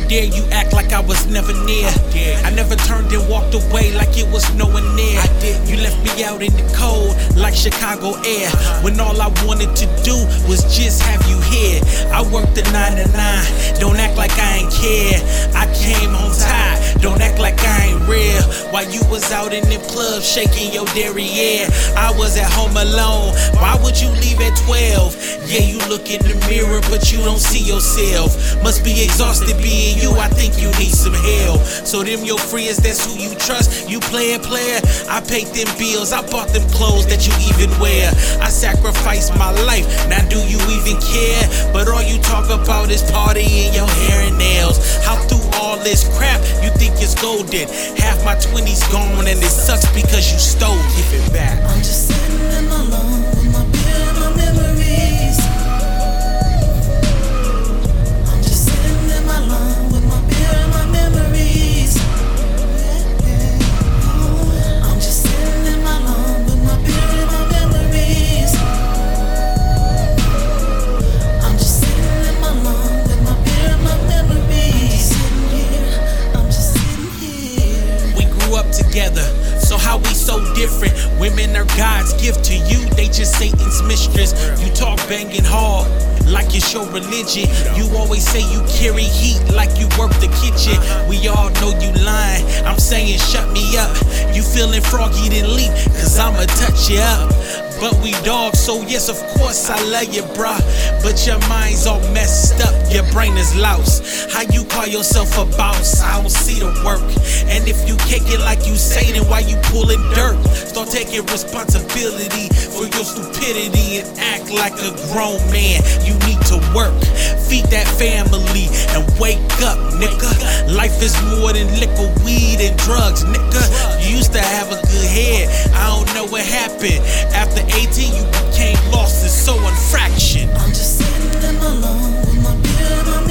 dare you act like I was never near? I never turned and walked away like it was no one near. You left me out in the cold like Chicago air, when all I wanted to do was just have you here. I worked the 9 to 9, don't act like I ain't care. I came home tired, don't act like I ain't real. While you was out in them clubs shaking your derriere, I was at home alone. Why would you leave at 12? Yeah, you look in the mirror but you don't see yourself. Must be exhausted being you, I think you need some help. So them your friends, that's who you trust. You player, I paid them bills, I bought them clothes that you even wear. I sacrificed my life, now do you even care? But all you talk about is partying, your hair and nails. How through all this crap you think it's golden? Half my 20s gone and it sucks because you stole it. Give it back. I'm just sitting in my lawn with my beer and my memories. I'm just sitting in my lawn with my beer and my memories. I'm just sitting in my lawn with my beer and my memories. I'm just sitting in my lawn with my beer and my memories. I'm just sitting here. We grew up together, so how we so different? Women are God's gift to you, they just Satan's mistress. You talk banging hard like it's your religion. You always say you carry heat like you work the kitchen. We all know you lying, I'm saying shut me up. You feeling froggy then leap, cause I'ma touch you up. But we dogs, so yes, of course I love you, bruh. But your mind's all messed up, your brain is loused. How you call yourself a boss? I don't see the work. And if you kick it like you say, then why you pulling dirt? Start taking responsibility for your stupidity and act like a grown man. You need to work, feed that family and wake up, nigga. Life is more than liquor, weed and drugs, nigga. You used to have a good head, I don't know what happened. After 18 you became lost and so unfractioned. I'm just sitting in my lawn with my beer and my